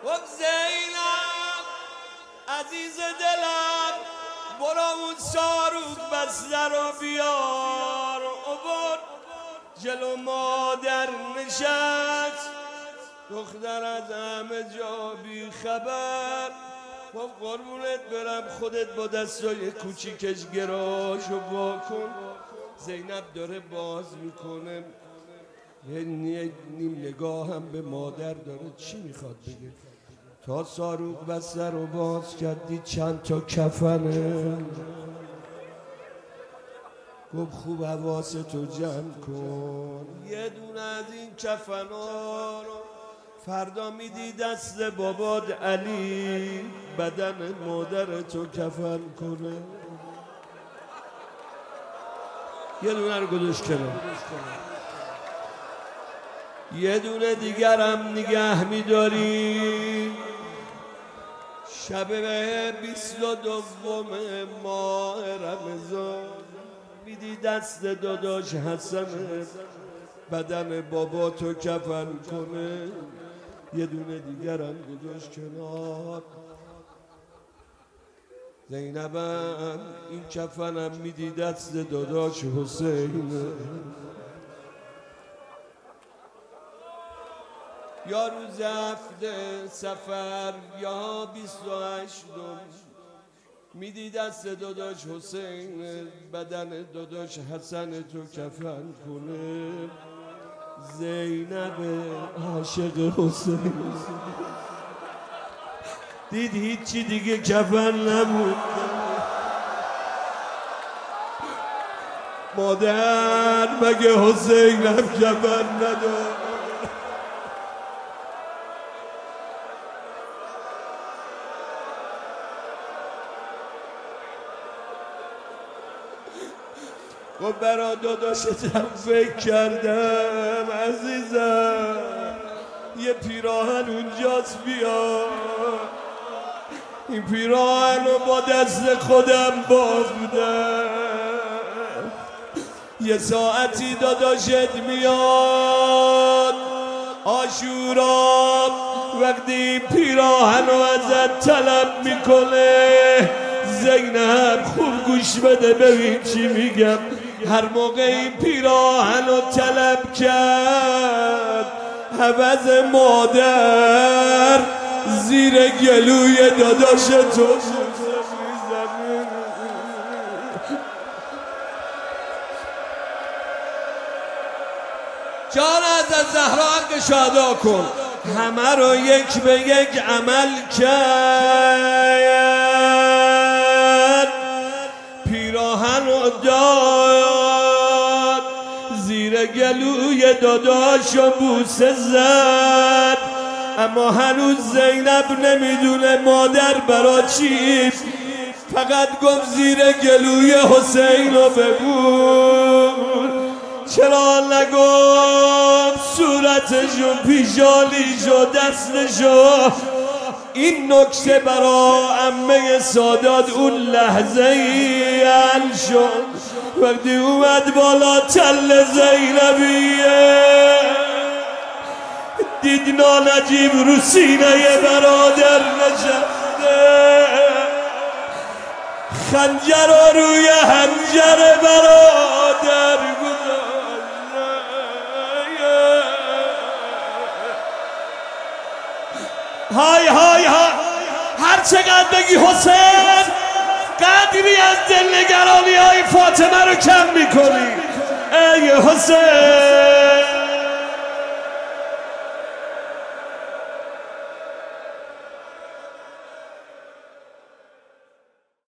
خب زینب عزیز دلم برو اون ساروک بسته رو بیار عبور جلو مادر نشست دختر از همه جا بی خبر با قربونت برم خودت با دستای کوچیکش گراشو واکن زینب داره باز میکنه یه نیم نگاه هم به مادر داره چی میخواد بگه تا ساروک بسته رو باز کردی چند تا کفنه گفت خوب حواستو جمع کن یه دونه از این کفنا رو فردا میدی دست باباد علی بدن مادرتو کفن کنه یه دونه رو گذاشت کنه یه دونه دیگرم نگه میداری شب 22 ماه رمضان میدی دست داداش حسن بدن بابا تو کفن کنه یه دونه دیگرم گذاشت کنار زینبم این کفنم میدی دست داداش حسین یا روز هفته سفر یا 28 میدی دست داداش حسین بدن داداش حسن تو کفن کنه زینب عاشق حسین دید هیچی دیگه کفن نبود مادر مگه حسین هم کفن نداد و برا داداشتم فکر کردم عزیزم یه پیراهن اونجاست بیا این پیراهن رو با دست خودم بافتم یه ساعتی داداشت میاد عاشورا وقتی پیراهن رو ازت طلب میکنه زینب خوب گوش بده ببین چی میگم هر موقع این پیراهن رو طلب کرد عوض مادر زیر گلوی داداش تو جان از زهرا حق شادا کن همه رو یک به یک عمل کرد پیراهن رو داد زیر گلوی داداش و بوسه زد اما هنوز زینب نمیدونه مادر برا چی فقط گفت زیر گلوی حسین رو ببون چرا نگفت صورتشو پیشالیشو دستشو این نکته برا عمه سادات اون لحظه ای حل شد وقتی اومد بالا تل زینبیه دید نانجیب رو سینه برادر نشسته خنجر رو روی حنجر برادر گذاشته های های های هر چقدر بگی حسین قدری از دلنگرانی های فاطمه رو کم میکنی ای حسین